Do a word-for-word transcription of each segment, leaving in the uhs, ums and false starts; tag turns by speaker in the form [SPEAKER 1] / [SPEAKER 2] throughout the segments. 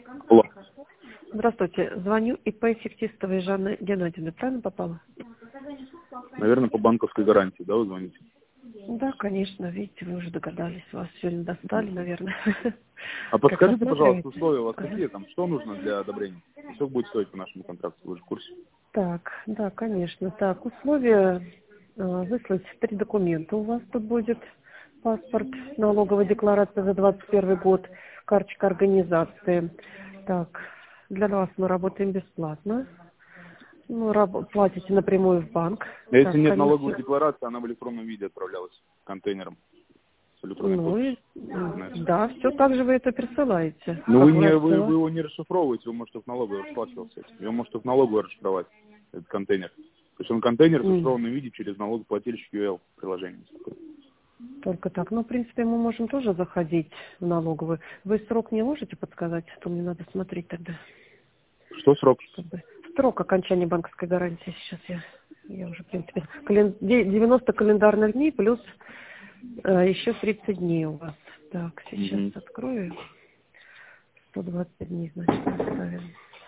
[SPEAKER 1] Алло.
[SPEAKER 2] Здравствуйте. Звоню ИП Феклистовой Жанны Геннадьевны. Правильно попала?
[SPEAKER 1] Наверное, по банковской гарантии, да, вы звоните?
[SPEAKER 2] Да, конечно. Видите, вы уже догадались. Вас сегодня достали, наверное.
[SPEAKER 1] А
[SPEAKER 2] Как
[SPEAKER 1] подскажите, пожалуйста,
[SPEAKER 2] рассматриваете?
[SPEAKER 1] условия у вас
[SPEAKER 2] Ага.
[SPEAKER 1] какие там? Что нужно для одобрения? Сколько будет стоить по нашему контракту? Вы же в курсе?
[SPEAKER 2] Так, да, конечно. Так, условия э, выслать три документа. У вас тут будет паспорт, налоговая декларация за двадцать первый год, карточка организации. Так, для вас мы работаем бесплатно. Ну, раб- платите напрямую в банк.
[SPEAKER 1] А если
[SPEAKER 2] Так,
[SPEAKER 1] нет налоговой
[SPEAKER 2] комиссия.
[SPEAKER 1] декларации, она в электронном виде отправлялась контейнером с электронной
[SPEAKER 2] Ну и
[SPEAKER 1] подписью.
[SPEAKER 2] м, да, все так же вы это присылаете.
[SPEAKER 1] Но
[SPEAKER 2] Как
[SPEAKER 1] вы,
[SPEAKER 2] вы
[SPEAKER 1] не, вы, вы
[SPEAKER 2] рассылаете?
[SPEAKER 1] его не расшифровываете, вы можете в налоговую расплачиваться этим. Его можете в налоговую расшифровать, этот контейнер. То есть он контейнер в
[SPEAKER 2] М,
[SPEAKER 1] зашифрованном виде через налогоплательщик ю эл приложение.
[SPEAKER 2] Только так. Ну, в принципе, мы можем тоже заходить в налоговую. Вы срок не можете подсказать, а то мне надо смотреть тогда.
[SPEAKER 1] Что срок?
[SPEAKER 2] Чтобы... Срок окончания банковской гарантии сейчас я, я уже, в принципе, кален- де- девяносто календарных дней плюс э, еще тридцать дней у вас. Так, сейчас
[SPEAKER 1] Мгм.
[SPEAKER 2] открою. сто двадцать дней, значит, оставим.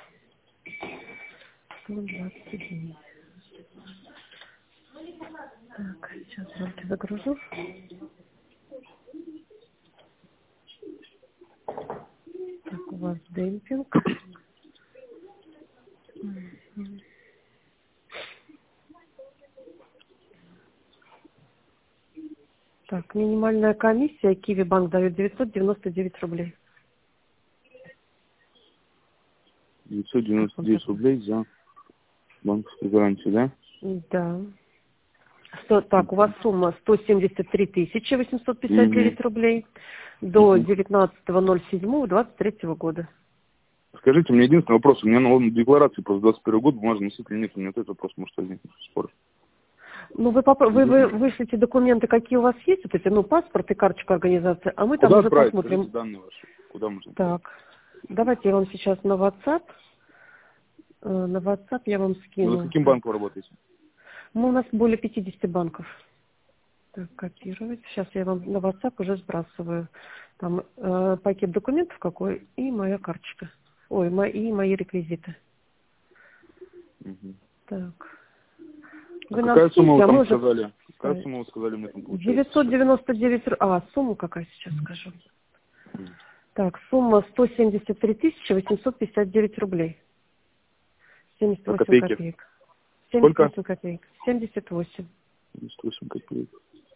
[SPEAKER 2] сто двадцать дней. Так, сейчас давайте загружу. Так, у вас демпинг. Мгм. Так, минимальная комиссия Киви банк дает девятьсот девяносто девять рублей.
[SPEAKER 1] девятьсот
[SPEAKER 2] Как
[SPEAKER 1] девяносто
[SPEAKER 2] вам
[SPEAKER 1] девять
[SPEAKER 2] такое?
[SPEAKER 1] рублей за банковскую гарантию, да?
[SPEAKER 2] Да. Сто- так, у вас сумма сто семьдесят три тысячи восемьсот пятьдесят
[SPEAKER 1] Угу.
[SPEAKER 2] девять рублей до
[SPEAKER 1] Угу.
[SPEAKER 2] девятнадцатого ноль седьмого двадцать третьего года.
[SPEAKER 1] Скажите, у меня единственный вопрос. У меня на декларации просто двадцать первый год, бумажного носителя нет. У меня вот этот вопрос может возникнуть спор.
[SPEAKER 2] Ну, вы, попро- вы, вы вышлите документы, какие у вас есть, вот эти, ну, паспорт и карточка организации, а мы там
[SPEAKER 1] Куда
[SPEAKER 2] уже
[SPEAKER 1] отправить? Скажите
[SPEAKER 2] посмотрим.
[SPEAKER 1] данные ваши. Куда можно отправить?
[SPEAKER 2] Так, давайте я вам сейчас на WhatsApp, э, на WhatsApp я вам
[SPEAKER 1] Ну, вы с
[SPEAKER 2] скину.
[SPEAKER 1] каким банком
[SPEAKER 2] Так,
[SPEAKER 1] работаете?
[SPEAKER 2] ну, у нас более пятидесяти банков. Так, копировать. Сейчас я вам на WhatsApp уже сбрасываю. Там э, пакет документов какой и моя карточка. Ой, мои, и мои реквизиты.
[SPEAKER 1] Угу.
[SPEAKER 2] Так.
[SPEAKER 1] А
[SPEAKER 2] Вы нам
[SPEAKER 1] какая сумма
[SPEAKER 2] скиньте,
[SPEAKER 1] вы
[SPEAKER 2] а мы
[SPEAKER 1] там
[SPEAKER 2] уже...
[SPEAKER 1] сказали? Какая сумма вы сказали мне там получается
[SPEAKER 2] девятьсот
[SPEAKER 1] сейчас?
[SPEAKER 2] девяносто девять... ру- А, сумма какая сейчас скажу. Так, сумма сто семьдесят три тысячи восемьсот пятьдесят девять рублей. семьдесят
[SPEAKER 1] А
[SPEAKER 2] восемь
[SPEAKER 1] копейки?
[SPEAKER 2] копеек. семьдесят
[SPEAKER 1] Сколько?
[SPEAKER 2] восемь копеек. семьдесят восемь.
[SPEAKER 1] семьдесят восемь копеек.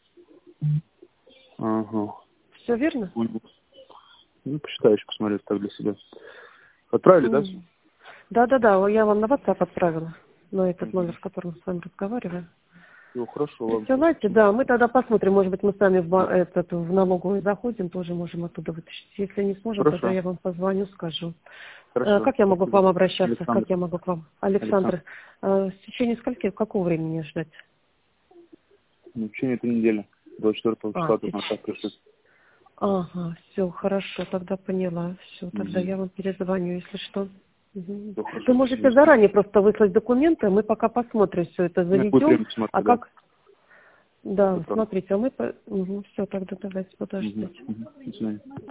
[SPEAKER 1] Ага.
[SPEAKER 2] Все верно?
[SPEAKER 1] Понял. Ну, посчитаю еще, посмотрю так для себя. Отправили, да?
[SPEAKER 2] М. Да-да-да, я вам на WhatsApp отправила. На этот
[SPEAKER 1] Угу.
[SPEAKER 2] номер, с которым с вами разговариваю.
[SPEAKER 1] Все, хорошо, ладно.
[SPEAKER 2] Присылайте, да, мы тогда посмотрим, может быть, мы сами в, ба- этот, в налоговую заходим, тоже можем оттуда вытащить. Если не сможем, тогда
[SPEAKER 1] Хорошо.
[SPEAKER 2] я вам позвоню, скажу. Э,
[SPEAKER 1] Хорошо.
[SPEAKER 2] Как я могу к
[SPEAKER 1] Спасибо.
[SPEAKER 2] вам обращаться? Как
[SPEAKER 1] Александр.
[SPEAKER 2] я могу к вам?
[SPEAKER 1] Александр.
[SPEAKER 2] Александр, э, в течение скольки, какого времени ждать?
[SPEAKER 1] Ну, в течение этой недели. двадцать четвёртого
[SPEAKER 2] А,
[SPEAKER 1] числа
[SPEAKER 2] в
[SPEAKER 1] тут на
[SPEAKER 2] теч-
[SPEAKER 1] шаг пришли.
[SPEAKER 2] Ага, все, хорошо, тогда поняла. Все, тогда
[SPEAKER 1] Угу.
[SPEAKER 2] я вам перезвоню, если что. Мгм.
[SPEAKER 1] Все хорошо,
[SPEAKER 2] Вы
[SPEAKER 1] спасибо.
[SPEAKER 2] можете заранее просто выслать документы, мы пока посмотрим все это,
[SPEAKER 1] У меня будет
[SPEAKER 2] заведем.
[SPEAKER 1] время
[SPEAKER 2] А
[SPEAKER 1] посмотреть, да.
[SPEAKER 2] как? Да,
[SPEAKER 1] Отправлю.
[SPEAKER 2] смотрите, а мы... По... Все, тогда давайте
[SPEAKER 1] Угу.
[SPEAKER 2] подождите.
[SPEAKER 1] Угу. До свидания.